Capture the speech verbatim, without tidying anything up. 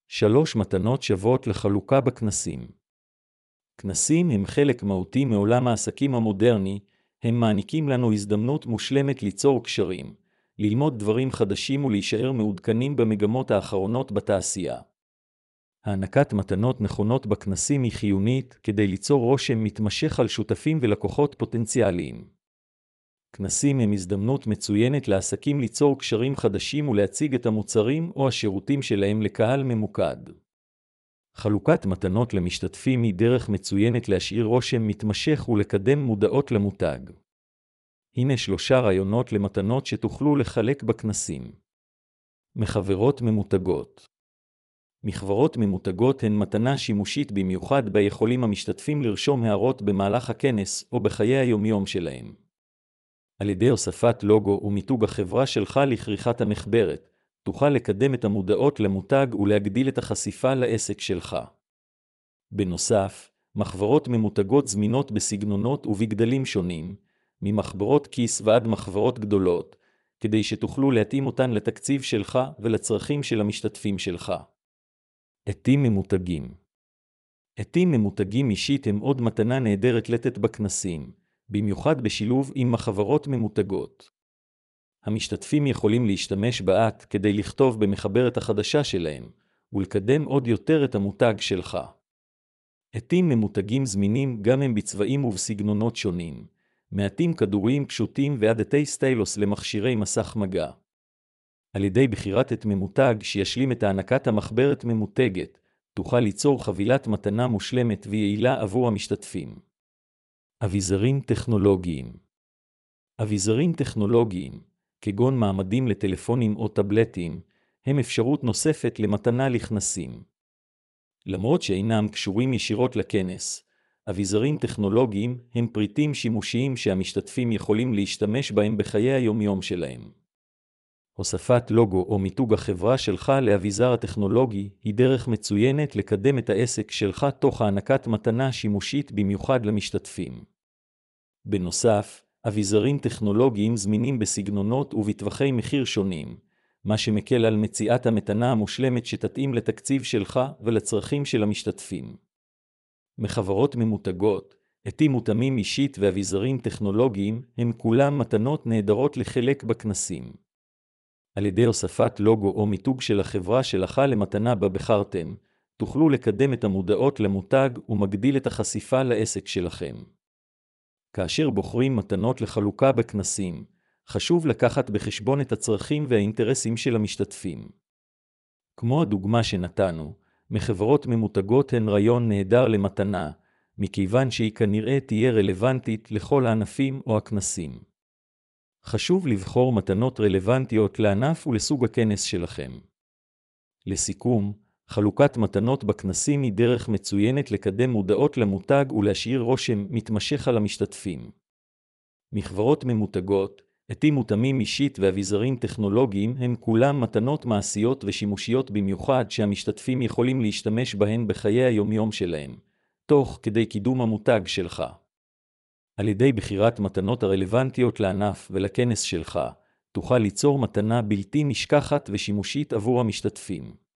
שלוש מתנות שוות לחלוקה בכנסים. כנסים הם חלק מהותי מעולם העסקים המודרני, הם מעניקים לנו הזדמנות מושלמת ליצור קשרים, ללמוד דברים חדשים ולהישאר מעודכנים במגמות האחרונות בתעשייה. הענקת מתנות נכונות בכנסים היא חיונית כדי ליצור רושם מתמשך על שותפים ולקוחות פוטנציאליים. כנסים הם הזדמנות מצוינת לעסקים ליצור קשרים חדשים ולהציג את המוצרים או השירותים שלהם לקהל ממוקד. חלוקת מתנות למשתתפים היא דרך מצוינת להשאיר רושם מתמשך ולקדם מודעות למותג. הנה שלושה רעיונות למתנות שתוכלו לחלק בכנסים. מחברות ממותגות. מחברות ממותגות הן מתנה שימושית במיוחד בה יכולים המשתתפים לרשום הערות במהלך הכנס או בחיי היומיום שלהם. על ידי הוספת לוגו ומיתוג החברה שלך לכריכת המחברת, תוכל לקדם את המודעות למותג ולהגדיל את החשיפה לעסק שלך. בנוסף, מחברות ממותגות זמינות בסגנונות ובגדלים שונים, ממחברות כיס ועד מחברות גדולות, כדי שתוכלו להתאים אותן לתקציב שלך ולצרכים של המשתתפים שלך. עטים ממותגים. עטים ממותגים אישית הם עוד מתנה נהדרת לתת בכנסים, במיוחד בשילוב עם מחברות ממותגות. המשתתפים יכולים להשתמש בעט כדי לכתוב במחברת החדשה שלהם, ולקדם עוד יותר את המותג שלך. עטים ממותגים זמינים גם הם בצבעים ובסגנונות שונים, מעטים כדוריים פשוטים ועד עטי סטיילוס למכשירי מסך מגע. על ידי בחירת עט ממותג שישלים את הענקת המחברת ממותגת, תוכל ליצור חבילת מתנה מושלמת ויעילה עבור המשתתפים. אביזרים טכנולוגיים. אביזרים טכנולוגיים, כגון מעמדים לטלפונים או טבלטים, הם אפשרות נוספת למתנה לכנסים. למרות שאינם קשורים ישירות לכנס, אביזרים טכנולוגיים הם פריטים שימושיים שהמשתתפים יכולים להשתמש בהם בחיי היומיום שלהם. הוספת לוגו או מיתוג החברה שלך לאביזר הטכנולוגי היא דרך מצוינת לקדם את העסק שלך תוך הענקת מתנה שימושית במיוחד למשתתפים. בנוסף, אביזרים טכנולוגיים זמינים בסגנונות ובטווחי מחיר שונים, מה שמקל על מציאת המתנה המושלמת שתתאים לתקציב שלך ולצרכים של המשתתפים. מחברות ממותגות, עטים מותאמים אישית ואביזרים טכנולוגיים הם כולם מתנות נהדרות לחלק בכנסים. על ידי הוספת לוגו או מיתוג של החברה שלך למתנה בה בחרתם, תוכלו לקדם את המודעות למותג ומגדיל את החשיפה לעסק שלכם. כאשר בוחרים מתנות לחלוקה בכנסים, חשוב לקחת בחשבון את הצרכים והאינטרסים של המשתתפים. כמו הדוגמה שנתנו, מחברות ממותגות הן רעיון נהדר למתנה, מכיוון שהיא כנראה תהיה רלוונטית לכל הענפים או הכנסים. חשוב לבחור מתנות רלוונטיות לענף ולסוג הכנס שלכם. לסיכום, חלוקת מתנות בכנסים היא דרך מצוינת לקדם מודעות למותג ולהשאיר רושם מתמשך על המשתתפים. מחברות ממותגות, עטים מותאמים אישית ואביזרים טכנולוגיים הם כולם מתנות מעשיות ושימושיות במיוחד שהמשתתפים יכולים להשתמש בהן בחיי היומיום שלהם, תוך כדי קידום המותג שלך. על ידי בחירת מתנות הרלוונטיות לענף ולכנס שלך, תוכל ליצור מתנה בלתי נשכחת ושימושית עבור המשתתפים.